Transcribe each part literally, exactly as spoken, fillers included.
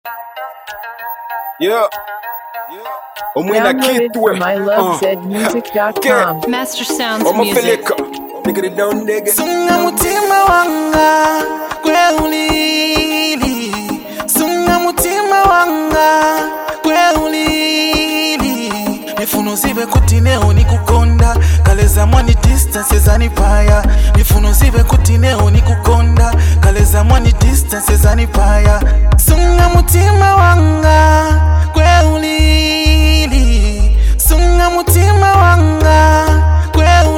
Yeah. Omwina Downloaded kitwe. from I love zed music dot com. Master Sounds Music. Omopeleka. Nigga it down nigga. Sunga mutima wanga kwe ulili. Sunga mutima wanga kwe ulili. Mifuno zibe kutineo ni kukonda. Kaleza mwani distance zani paya. Mifuno zibe kutineo ni kukonda. Kaleza mwani distance zani paya. Sunga mutima wanga kwe ulili. Sunga mutima wanga kwe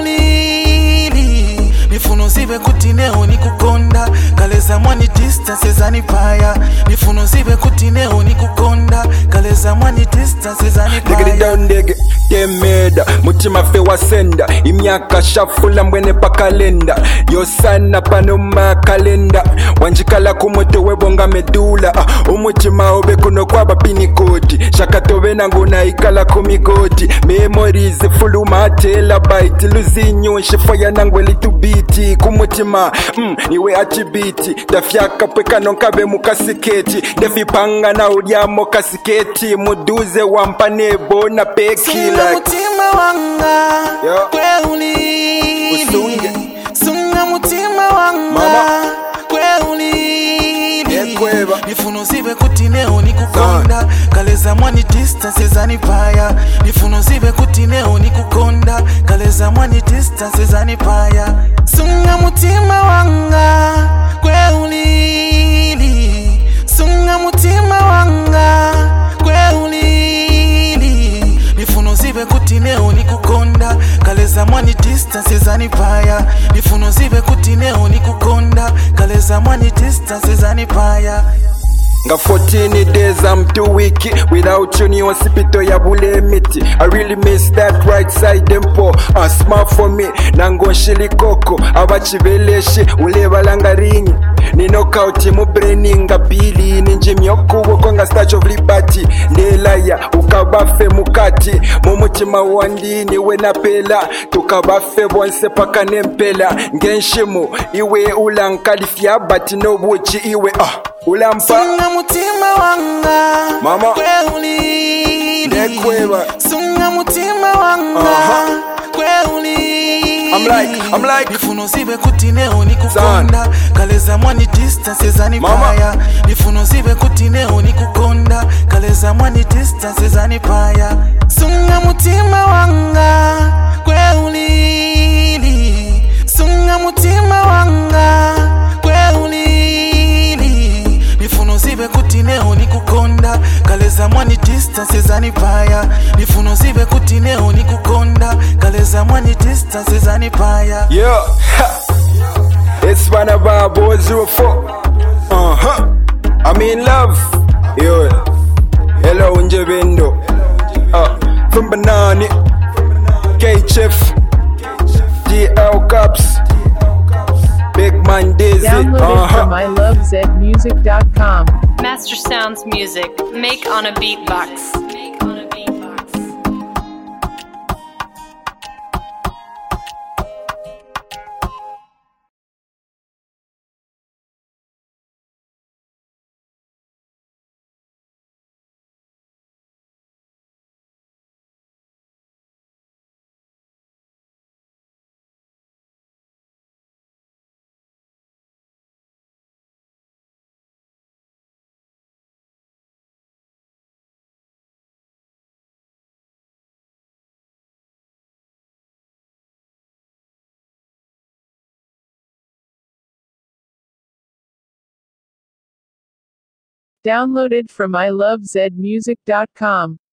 ulili. Mifuno zibe kutineo ni kukonda. Kaleza mwani distance zani paya. Mifuno zibe kutineo ni kukonda. Kaleza mwani distance zani paya. Nigga it down nigga. Temeda mutima fe wasenda imyaka shafula mbwene pa kalenda yosana panoma kalenda wanjikala kumoto webonga medula uh, umutima obe kuno kwaba pinikoti shakatobe nangu na ikala kumigoti memories fuluma terabyte luzinyo shifoya nangu litubiti kumutima mm, niwe achibiti dafyaka pweka nonkabe mukasiketi defipanga na udyamo kasiketi muduze wampanebo na peki Sunga mutima wanga yeah. kwe ulili. Usunge. Sunga mutima wanga Mama. kwe ulili. Ekweba. Mifuno zibe kutineo ni kukonda. Kaleza mwani distance zani paya. Mifuno zibe kutineo ni kukonda. Kaleza mwani distance zani paya. Sunga mutima wanga kwe ulili. Sunga mutima wanga kwe ulili. Mifuno zibe kutineo ni kukonda. Kaleza mwani distance zani paya. Mifuno zibe kutineo ni kukonda. Kaleza mwani distance zani paya. Nga fourteen days I'm too weak. Without you ni hospital ya bule miti. I really miss that right side dempo. Uh, smart for me nango shilikoko abachibeleshi uleba langa ringi ni knockout mu braining nga pili ninji myokubo konga statue of liberty ndelaya ukabafe mukati mu mutima wandi niwe napela tukabafe bonse paka nempela ngenshimu iwe ulankalifya but no buchi iwe ah ulampa. Sunga mutima wanga Mama. kwe ulili. Nekweba. Sunga mutima wanga Uh-huh. kwe ulili. I'm like, I'm like. Mifuno zibe kutineo ni kukonda. Kaleza mwani distance zani Mama. paya. Mifuno zibe kutineo ni kukonda. Kaleza mwani distance zani paya. Sunga mutima wanga kwe ulili. Sunga mutima wanga kwe ulili. Mifuno zibe kutineo ni kukonda. Kaleza mwani distance zani paya. Mifuno zibe kutineo ni kukonda. Kaleza mwani distance zani paya. Yeah, ha. It's one of our boys zero four. Uh huh. I'm in love. Yo, hello Njebendo. Uh, from Banani, K H F, G L Cups, Big Man Daisy. Downloaded Uh from huh. I love zed music dot com. Master Sounds Music. Make on a beatbox. Downloaded from I love zed music dot com.